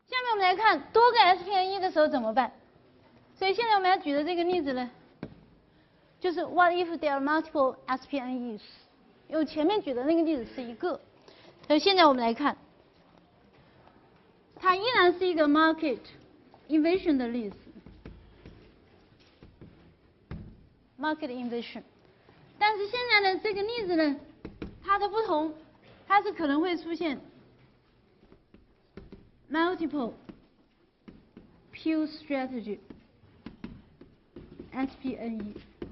下面我们来看多个 SPNE 的时候怎么办。所以现在我们要举的这个例子呢，就是 What if there are multiple SPNEs？ 因为前面举的那个例子是一个，所以现在我们来看，它依然是一个 market inversion 的例子 ，market inversion。但是现在呢，这个例子呢，它的不同，它是可能会出现 multiple pure strategy SPNE，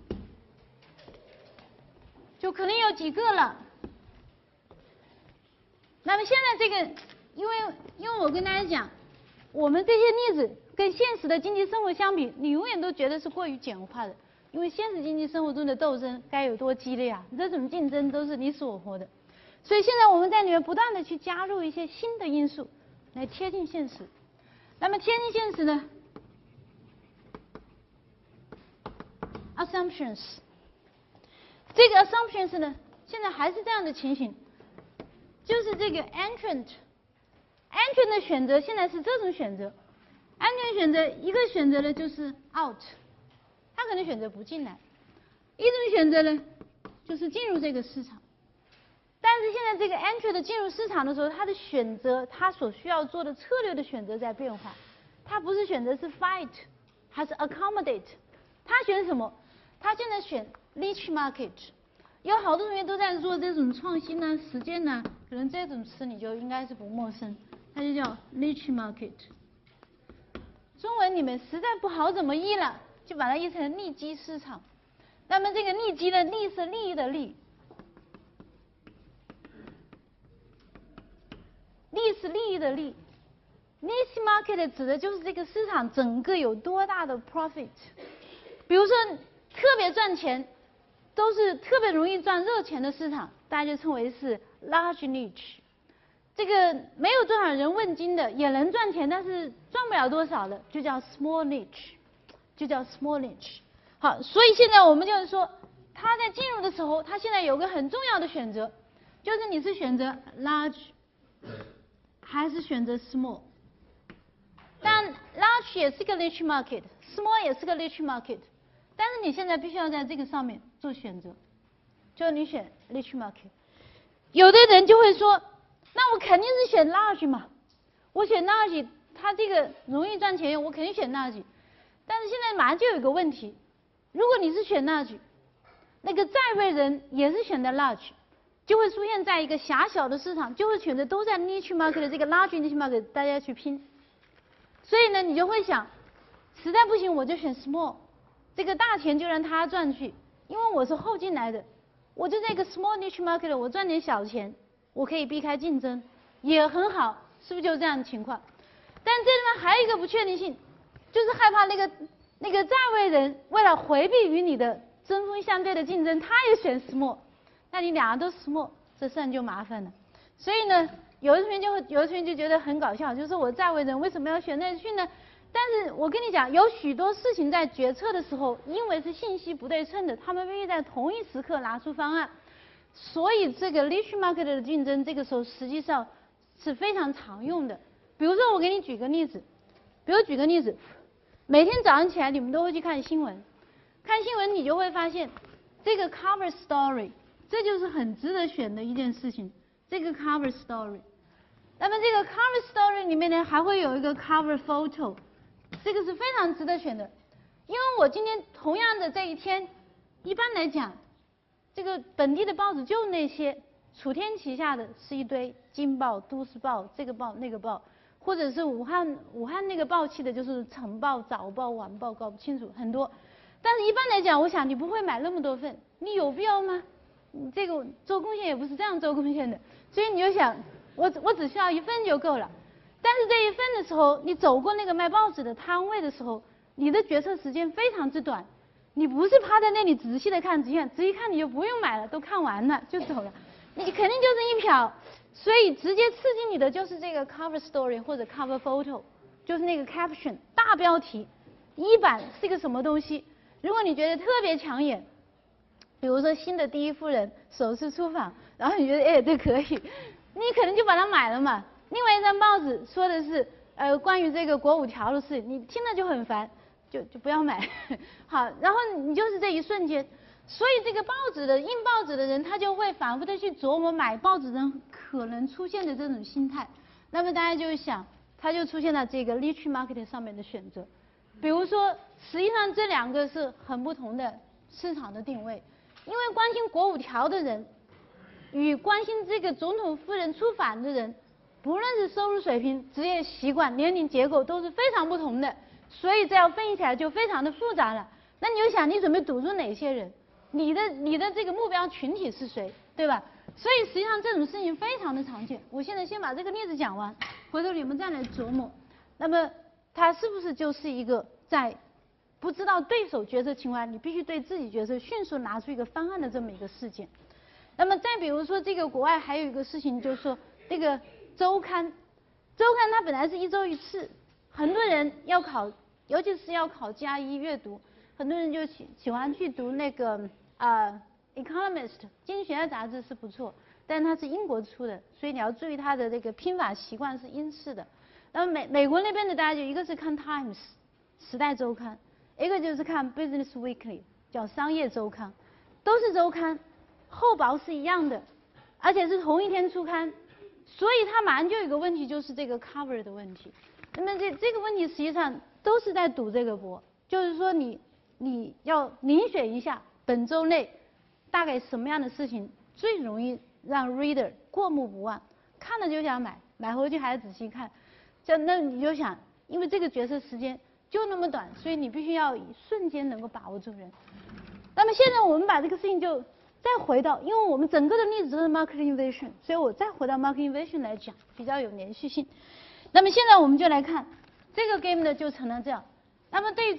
就可能有几个了。那么现在这个，因为我跟大家讲，我们这些例子跟现实的经济生活相比，你永远都觉得是过于简化的。因为现实经济生活中的斗争该有多激烈啊！这种竞争都是你死我活的，所以现在我们在里面不断的去加入一些新的因素，来贴近现实。那么贴近现实呢 ？assumptions， 这个 assumptions 呢，现在还是这样的情形，就是这个 entrant 的选择现在是这种选择 ，entrant 选择一个选择呢就是 out。他可能选择不进来，一种选择呢，就是进入这个市场。但是现在这个 entry 的进入市场的时候，他的选择，他所需要做的策略的选择在变化。他不是选择是 fight， 还是 accommodate， 他选什么？他现在选 niche market。有好多同学都在做这种创新啊、实践啊，可能这种词你就应该是不陌生，它就叫 niche market。中文里面实在不好怎么译了。就把它译成利基市场，那么这个利基的利是利益的利，利是利益的利 ，niche market 指的就是这个市场整个有多大的 profit。比如说特别赚钱，都是特别容易赚热钱的市场，大家就称为是 large niche。这个没有多少人问津的，也能赚钱，但是赚不了多少的，就叫 small niche。就叫 small niche。好，所以现在我们就是说，他在进入的时候，他现在有个很重要的选择，就是你是选择 large 还是选择 small。但 large 也是个 niche market，small 也是个 niche market， 但是你现在必须要在这个上面做选择，就是你选 niche market。有的人就会说，那我肯定是选 large 嘛，我选 large， 它这个容易赚钱，我肯定选 large。但是现在马上就有一个问题，如果你是选 large， 那个在位人也是选的 large， 就会出现在一个狭小的市场，就会选择都在 niche market 的这个 large niche market 大家去拼。所以呢，你就会想，实在不行我就选 small， 这个大钱就让他赚去，因为我是后进来的，我就在一个 small niche market 我赚点小钱，我可以避开竞争，也很好，是不是就这样的情况？但这里面还有一个不确定性。就是害怕那个在位人为了回避与你的针锋相对的竞争，他也选 small， 那你俩都 small， 这事就麻烦了。所以呢，有的同学就觉得很搞笑，就是我在位人为什么要选那去呢？但是我跟你讲，有许多事情在决策的时候，因为是信息不对称的，他们必须在同一时刻拿出方案，所以这个 niche market 的竞争这个时候实际上是非常常用的。比如说我给你举个例子，每天早上起来，你们都会去看新闻，看新闻你就会发现，这个 cover story， 这就是很值得选的一件事情。这个 cover story， 那么这个 cover story 里面呢，还会有一个 cover photo， 这个是非常值得选的。因为我今天同样的这一天，一般来讲，这个本地的报纸就那些，楚天旗下的是一堆京报、都市报，这个报那个报。或者是武汉那个报系的，就是晨报、早报、晚报，搞不清楚很多。但是一般来讲，我想你不会买那么多份，你有必要吗？你这个做贡献也不是这样做贡献的，所以你就想，我只需要一份就够了。但是这一份的时候，你走过那个卖报纸的摊位的时候，你的决策时间非常之短，你不是趴在那里仔细的看，仔细看你就不用买了，都看完了就走了，你肯定就是一瞟。所以直接刺激你的就是这个 cover story 或者 cover photo， 就是那个 caption 大标题，一版是个什么东西。如果你觉得特别抢眼，比如说新的第一夫人首次出访，然后你觉得哎这可以，你可能就把它买了嘛。另外一张报纸说的是关于这个国五条的事，你听了就很烦，就不要买。好，然后你就是这一瞬间，所以这个印报纸的人，他就会反复的去琢磨买报纸人可能出现的这种心态。那么大家就想，他就出现了这个 niche market 上面的选择。比如说，实际上这两个是很不同的市场的定位，因为关心国五条的人与关心这个总统夫人出访的人，不论是收入水平、职业习惯、年龄结构都是非常不同的，所以这样分析起来就非常的复杂了。那你就想，你准备堵住哪些人？你的这个目标群体是谁，对吧？所以实际上这种事情非常的常见。我现在先把这个例子讲完，回头你们再来琢磨。那么它是不是就是一个在不知道对手决策情况下，你必须对自己决策迅速拿出一个方案的这么一个事件？那么再比如说，这个国外还有一个事情，就是说那个周刊它本来是1周1次，很多人要考，尤其是要考加1阅读，很多人就喜欢去读那个Economist 经济学家杂志是不错，但是它是英国出的，所以你要注意它的这个拼法习惯是英式的。那么美国那边的大家就一个是看 Times 时代周刊，一个就是看 Business Weekly 叫商业周刊，都是周刊，厚薄是一样的，而且是同一天出刊，所以它马上就有一个问题，就是这个 cover 的问题。那么这个问题实际上都是在赌这个博，就是说你要遴选一下本周内大概什么样的事情最容易让 reader 过目不忘，看了就想买，买回去还要仔细看。那你就想，因为这个决策时间就那么短，所以你必须要瞬间能够把握住人。那么现在我们把这个事情就再回到，因为我们整个的例子都是 market invasion， 所以我再回到 market invasion 来讲，比较有连续性。那么现在我们就来看这个 game 呢就成了这样。那么对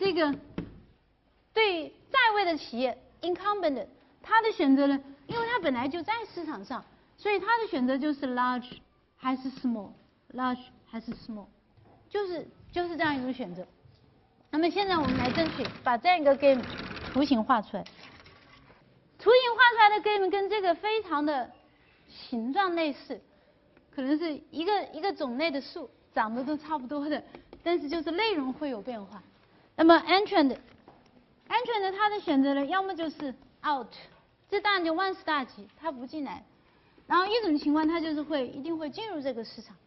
在位的企业 incumbent， 他的选择呢，因为他本来就在市场上，所以他的选择就是 large 还是 small，large 还是 small， 就是这样一种选择。那么现在我们来争取把这样一个 game 图形画出来。图形画出来的 game 跟这个非常的形状类似，可能是一个种类的树，长得都差不多的，但是就是内容会有变化。那么 entrant 它的选择呢，要么就是 out， 这当然就万事大吉，它不进来。然后一种情况，它就是一定会进入这个市场。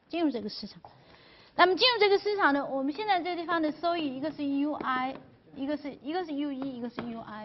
那么进入这个市场呢，我们现在这个地方的收益，一个是 UI， 一个是 UE， 一个是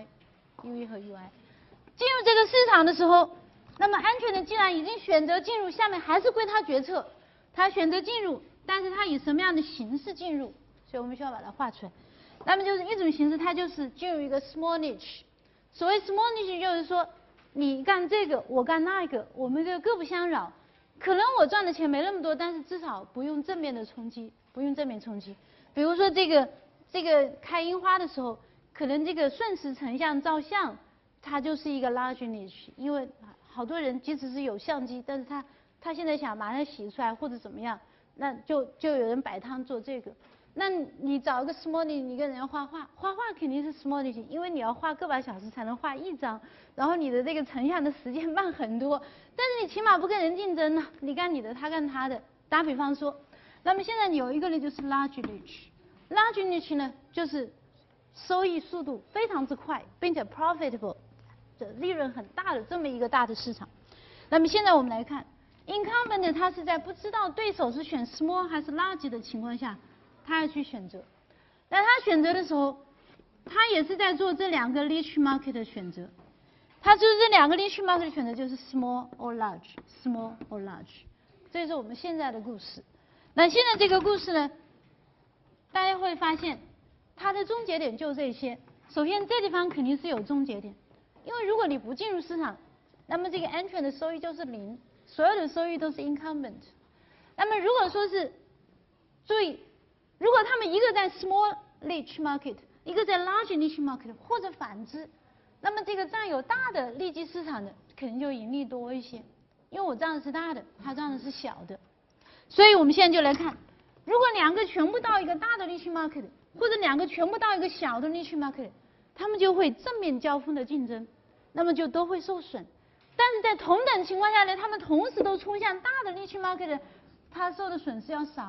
UI，UE 和 UI。进入这个市场的时候，那么安全的既然已经选择进入，下面还是归他决策，他选择进入，但是他以什么样的形式进入，所以我们需要把它画出来。那么就是一种形式，它就是进入一个 small niche。所谓 small niche 就是说，你干这个，我干那个，我们这个各不相扰。可能我赚的钱没那么多，但是至少不用正面的冲击，比如说这个开樱花的时候，可能这个顺时成像照相，它就是一个 large niche， 因为好多人即使是有相机，但是他现在想马上洗出来或者怎么样，那就有人摆摊做这个。那你找一个 small niche， 你跟人家画画肯定是 small niche， 因为你要画个把小时才能画一张，然后你的这个成像的时间慢很多，但是你起码不跟人竞争呢，你干你的，他干他的。打比方说，那么现在有一个呢就是 large niche，large niche 呢就是收益速度非常之快，并且 profitable， 利润很大的这么一个大的市场。那么现在我们来看 incumbent， 它是在不知道对手是选 small 还是 large 的情况下，他要去选择。那他选择的时候，他也是在做这两个 niche market 的选择。他就是这两个 niche market 的选择，就是 small or large，small or large。这是我们现在的故事。那现在这个故事呢，大家会发现它的终结点就这些。首先这地方肯定是有终结点，因为如果你不进入市场，那么这个 entrant 的收益就是0，所有的收益都是 incumbent。那么如果说是注意，如果他们一个在 small niche market， 一个在 large niche market， 或者反之，那么这个占有大的利基市场的肯定就盈利多一些，因为我占的是大的，他占的是小的。所以我们现在就来看，如果两个全部到一个大的 niche market， 或者两个全部到一个小的 niche market， 他们就会正面交锋的竞争，那么就都会受损。但是在同等情况下呢，他们同时都冲向大的 niche market， 它受的损失要少一点。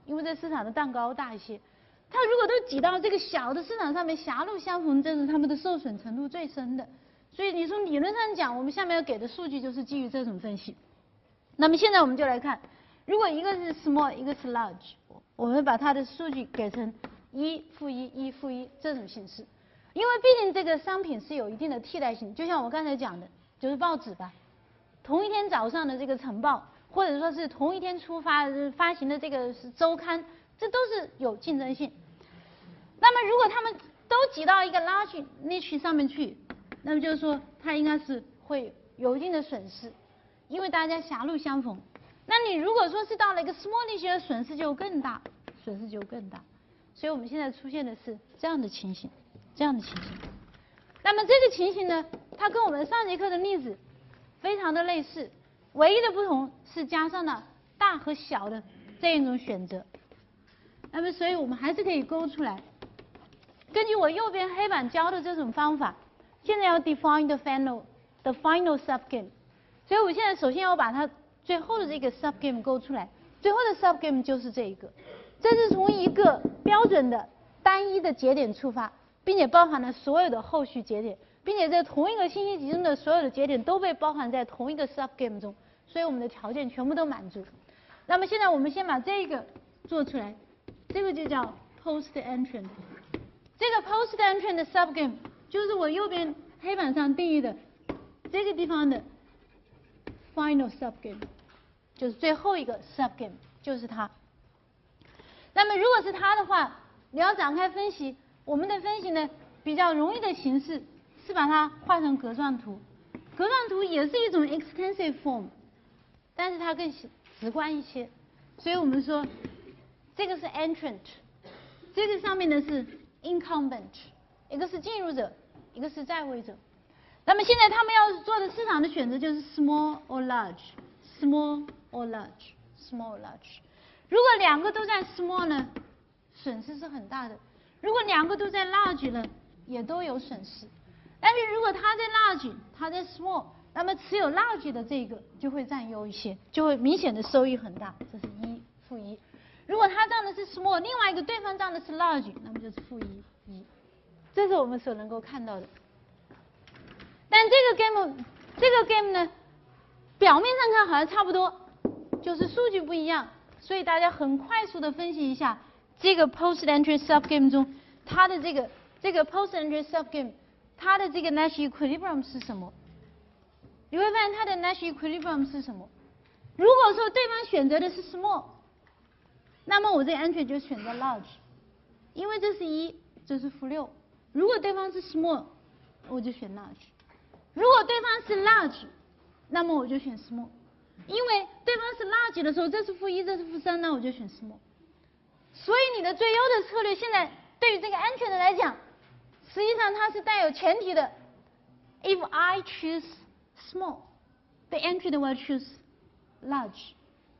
因为这市场的蛋糕大一些。它如果都挤到这个小的市场上面，狭路相逢，这是它们的受损程度最深的。所以你从理论上讲，我们下面要给的数据就是基于这种分析。那么现在我们就来看，如果一个是 small， 一个是 large， 我们把它的数据给成1-1、1-1、1这种形式。因为毕竟这个商品是有一定的替代性，就像我刚才讲的，就是报纸吧，同一天早上的这个晨报，或者说是同一天发行的这个周刊，这都是有竞争性。那么如果他们都挤到一个 large niche 上面去，那么就是说它应该是会有一定的损失，因为大家狭路相逢。那你如果说是到了一个 small niche 的损失就更大，损失就更大。所以我们现在出现的是这样的情形，这样的情形。那么这个情形呢，它跟我们上节课的例子非常的类似，唯一的不同是加上了大和小的这一种选择。那么所以我们还是可以勾出来，根据我右边黑板教的这种方法，现在要 define the final subgame。所以我现在首先要把它最后的这个 subgame 勾出来，最后的 subgame 就是这一个，这是从一个标准的单一的节点出发，并且包含了所有的后续节点，并且在同一个信息集中的所有的节点都被包含在同一个 subgame 中，所以我们的条件全部都满足。那么现在我们先把这个做出来，这个就叫 post entrant。这个 post entrant 的 subgame 就是我右边黑板上定义的这个地方的 final subgame， 就是最后一个 subgame， 就是它。那么如果是它的话，你要展开分析，我们的分析呢比较容易的形式是把它画成格状图。格状图也是一种 extensive form， 但是它更直观一些。所以我们说这个是 entrant， 这个上面的是 incumbent， 一个是进入者，一个是在位者。那么现在他们要做的市场的选择就是 small or large，small or large，small or large。如果两个都在 small 呢，损失是很大的；如果两个都在 large 呢，也都有损失。但是如果它在 large， 它在 small， 那么持有 large 的这个就会占优一些，就会明显的收益很大。这是1-1。如果它占的是 small， 另外一个对方占的是 large， 那么就是-1。这是我们所能够看到的。但这个 game 呢，表面上看好像差不多，就是数据不一样，所以大家很快速的分析一下这个 post entry subgame 中它的这个 post entry subgame 它的这个 Nash equilibrium 是什么？你会发现它的 Nash equilibrium 是什么？如果说对方选择的是 small， 那么我这 entry 就选择 large， 因为这是1，这是-6。如果对方是 small， 我就选 large。如果对方是 large， 那么我就选 small， 因为对方是 large 的时候，这是-1，这是-3，那我就选 small。所以你的最优的策略，现在对于这个安全的来讲，实际上它是带有前提的 ，if I choose small， the entry will choose large，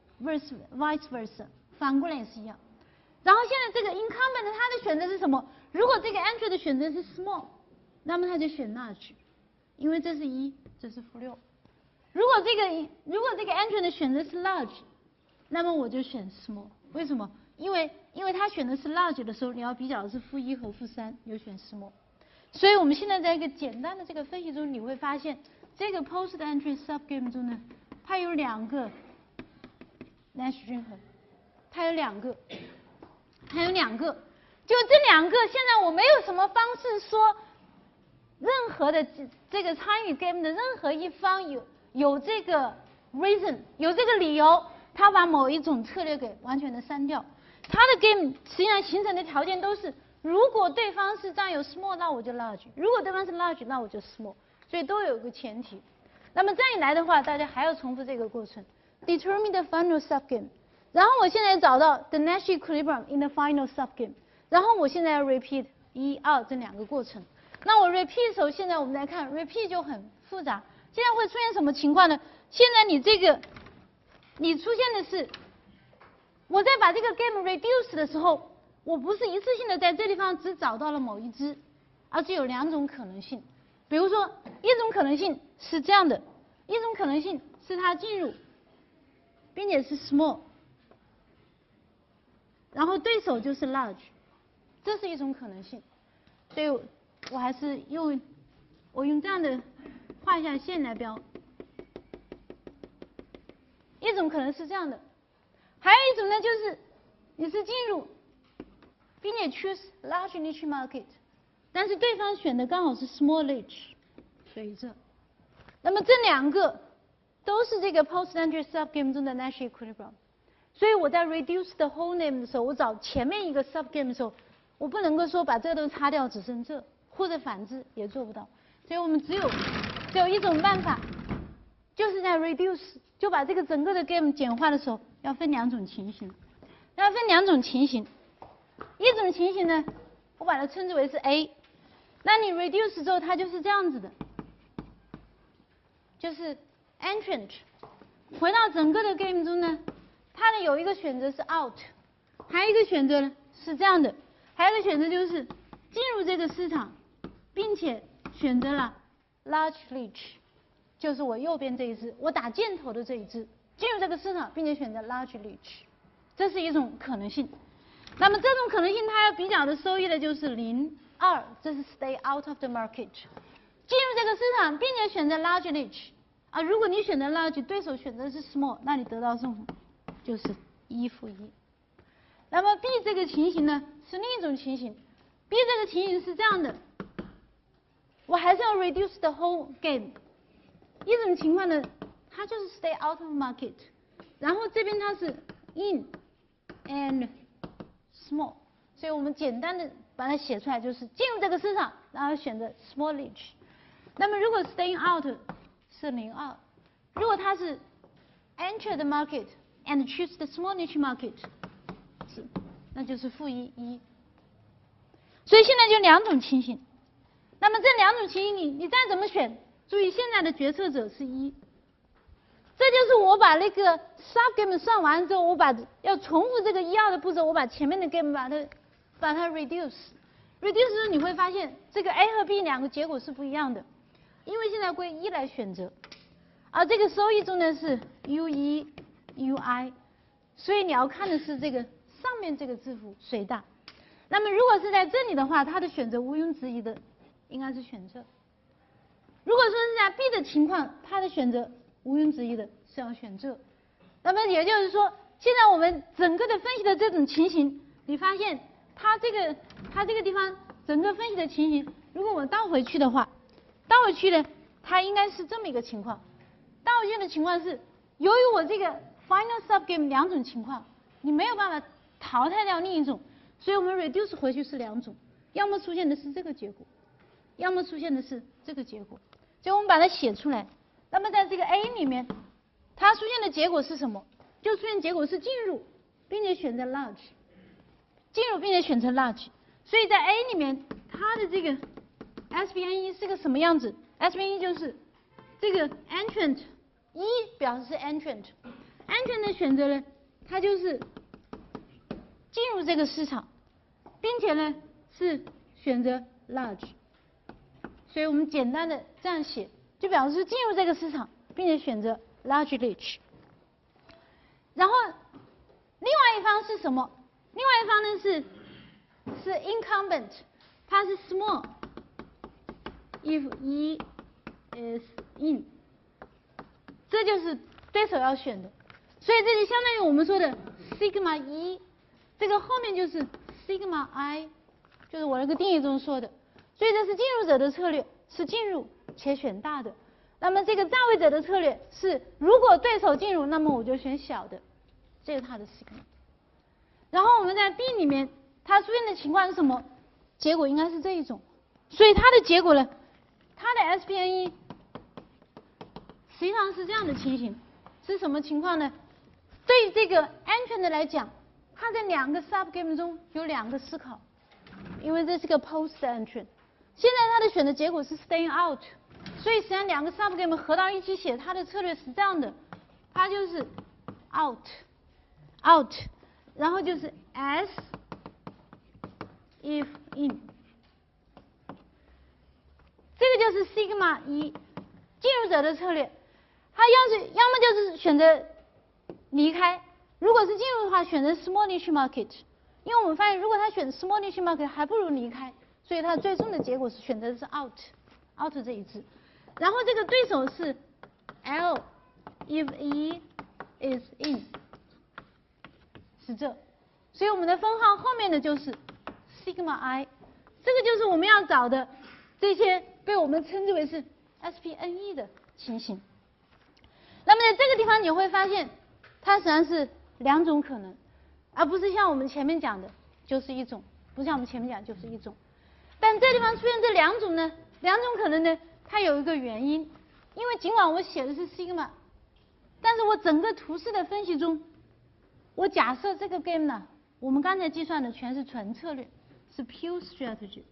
vice versa， 反过来也是一样。然后现在这个 incumbent 它的选择是什么？如果这个 entry 的选择是 small， 那么他就选 large。因为这是1，这是-6。如果这个 entry 的选择是 large， 那么我就选 small。为什么？因为他选的是 large 的时候，你要比较的是-1和-3，你就选 small。所以我们现在在一个简单的这个分析中，你会发现这个 post entry subgame 中呢，它有2个 Nash 均衡，它有2个，就这2个，现在我没有什么方式说。任何的这个参与 game 的任何一方有这个 reason， 有这个理由，他把某一种策略给完全的删掉。他的 game 实际上形成的条件都是，如果对方是占有 small， 那我就 large； 如果对方是 large， 那我就 small。所以都有一个前提。那么再一来的话，大家还要重复这个过程 ，determine the final subgame。然后我现在找到 the Nash equilibrium in the final subgame， 然后我现在要 repeat 1、2这2个过程。那我 repeat 的时候，现在我们来看 repeat 就很复杂。现在会出现什么情况呢？现在你出现的是，我在把这个 game reduce 的时候，我不是一次性的在这地方只找到了某一只，而是有2种可能性。比如说，一种可能性是这样的，一种可能性是它进入，并且是 small， 然后对手就是 large， 这是一种可能性。所以我还是用这样的画一下线来标。一种可能是这样的，还有一种呢，就是你是进入，并且 choose large niche market， 但是对方选的刚好是 small niche， 所以这，那么这两个都是这个 post-entry subgame 中的 Nash equilibrium。所以我在 reduce the whole name 的时候，我找前面一个 subgame 的时候，我不能够说把这个都擦掉，只剩这，或者反之也做不到。所以我们只有一种办法，就是在 reduce 就把这个整个的 game 简化的时候，要分两种情形。要分两种情形，一种情形呢，我把它称之为是 A。那你 reduce 之后，它就是这样子的，就是 entrant 回到整个的 game 中呢，它的有一个选择是 out， 还有一个选择呢是这样的，还有一个选择就是进入这个市场，并且选择了 large niche， 就是我右边这一只，我打箭头的这一只，进入这个市场，并且选择 large niche， 这是一种可能性。那么这种可能性它要比较的收益的就是0、2，这是 stay out of the market， 进入这个市场，并且选择 large niche。啊，如果你选择 large， 对手选择是 small， 那你得到是就是1负1。那么 B 这个情形呢是另一种情形 ，B 这个情形是这样的，我还是要 reduce the whole game。一种情况呢，它就是 stay out of market， 然后这边它是 in and small， 所以我们简单的把它写出来，就是进入这个市场，然后选择 small niche。那么如果 staying out 是0、2，如果它是 enter the market and choose the small niche market， 那就是负1、1。所以现在就两种情形。那么这两种情形你再怎么选，注意现在的决策者是1。这就是我把那个 subgame 算完之后，我把要重复这个1、2的步骤，我把前面的 game 把它 reduce 之后，你会发现这个 A 和 B 两个结果是不一样的，因为现在归1来选择，而这个收益中呢是 U1、UI， 所以你要看的是这个上面这个字符谁大。那么如果是在这里的话，它的选择毋庸置疑的应该是选这。如果说是在 B 的情况，它的选择毋庸置疑的是要选这。那么也就是说，现在我们整个的分析的这种情形，你发现它这个地方整个分析的情形，如果我倒回去的话，倒回去呢，它应该是这么一个情况。倒回去的情况是，由于我这个 final subgame 两种情况，你没有办法淘汰掉另一种，所以我们 reduce 回去是两种，要么出现的是这个结果，要么出现的是这个结果。所以我们把它写出来。那么在这个 A 里面，它出现的结果是什么？就出现结果是进入，并且选择 large， 进入并且选择 large。所以在 A 里面，它的这个 SPN1 是个什么样子 ？SPN1 就是这个 entrant 1表示是 entrant 的选择呢，它就是进入这个市场，并且呢是选择 large。所以我们简单的这样写，就表示进入这个市场，并且选择 large niche。然后另外一方是什么？另外一方呢是 incumbent， 它是 small if E is in， 这就是对手要选的。所以这就相当于我们说的 sigma 1，这个后面就是 sigma I， 就是我那个定义中说的。所以这是进入者的策略，是进入且选大的。那么这个站位者的策略是，如果对手进入，那么我就选小的，这是它的 sigma。然后我们在 B 里面，它出现的情况是什么？结果应该是这一种。所以它的结果呢，它的 SPN1 实际上是这样的情形，是什么情况呢？对于这个 entrant 来讲，它在两个 subgame 中有两个思考，因为这是个 post entrant。现在它的选的结果是 staying out， 所以实际上两个 subgame 合到一起写，它的策略是这样的，它就是 out， 然后就是 as if in， 这个就是 sigma 1进入者的策略，它要么就是选择离开，如果是进入的话选择 small niche market， 因为我们发现如果他选 small niche market 还不如离开，所以他最终的结果是选择的是 out 这一支。然后这个对手是 L if E is in 是这，所以我们的分号后面的就是 sigma I， 这个就是我们要找的这些被我们称之为是 SPNE 的情形。那么在这个地方你会发现，它实际上是两种可能，而不是像我们前面讲的就是一种，不像我们前面讲就是一种。但这地方出现这两种呢，两种可能呢，它有一个原因，因为尽管我写的是 sigma， 但是我整个图示的分析中，我假设这个 game 呢，我们刚才计算的全是纯策略，是 pure strategy，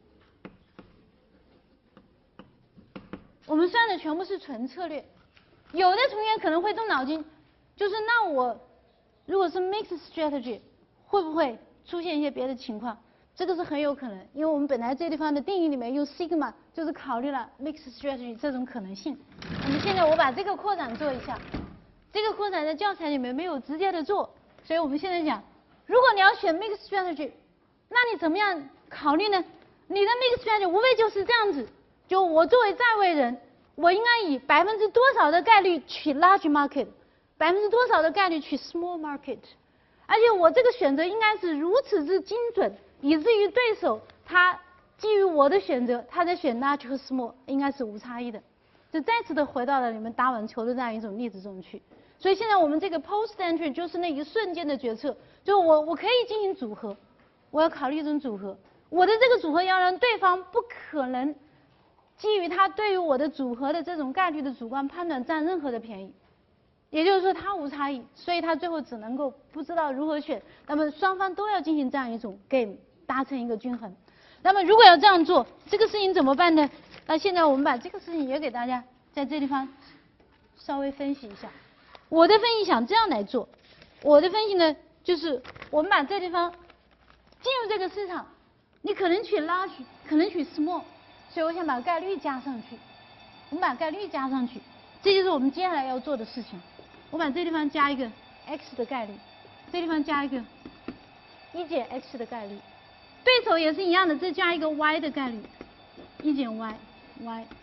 我们算的全部是纯策略。有的同学可能会动脑筋，就是那我如果是 mixed strategy， 会不会出现一些别的情况？这个是很有可能，因为我们本来这地方的定义里面用 sigma 就是考虑了 mixed strategy 这种可能性。那么现在我把这个扩展做一下，这个扩展在教材里面没有直接的做，所以我们现在讲，如果你要选 mixed strategy， 那你怎么样考虑呢？你的 mixed strategy 无非就是这样子，就我作为在位人，我应该以多少的概率取 large market， 多少的概率取 small market， 而且我这个选择应该是如此之精准，以至于对手他基于我的选择，他在选 large 和 small 应该是无差异的。这再次的回到了你们打网球的这样一种例子中去。所以现在我们这个 post entry 就是那一瞬间的决策，就我可以进行组合，我要考虑一种组合，我的这个组合要让对方不可能基于他对于我的组合的这种概率的主观判断占任何的便宜，也就是说他无差异，所以他最后只能够不知道如何选。那么双方都要进行这样一种 game， 达成一个均衡。那么如果要这样做，这个事情怎么办呢？那现在我们把这个事情也给大家在这地方稍微分析一下。我的分析想这样来做，我的分析呢就是我们把这地方进入这个市场，你可能取 large， 可能取 small。所以我想把概率加上去，我们把概率加上去，这就是我们接下来要做的事情。我把这地方加一个 x 的概率，这地方加一个1减 x 的概率，对手也是一样的，这加一个 y 的概率，1减 y，